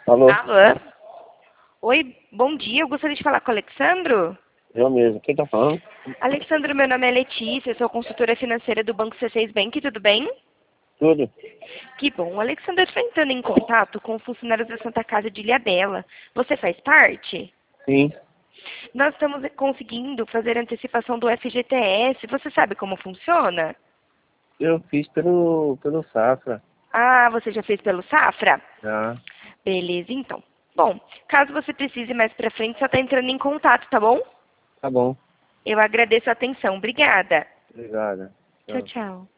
Alô? Alô? Oi, bom dia. Eu gostaria de falar com o Alexandro. Eu mesmo. Quem tá falando? Alexandro, meu nome é Letícia, eu sou consultora financeira do Banco C6 Bank, tudo bem? Tudo? Que bom. O Alexandro está entrando em contato com funcionários da Santa Casa de Ilhabela. Você faz parte? Sim. Nós estamos conseguindo fazer a antecipação do FGTS. Você sabe como funciona? Eu fiz pelo Safra. Ah, você já fez pelo Safra? Já. Beleza, então. Bom, caso você precise mais pra frente, só está entrando em contato, tá bom? Tá bom. Eu agradeço a atenção. Obrigada. Obrigado. Tchau, Tchau. tchau.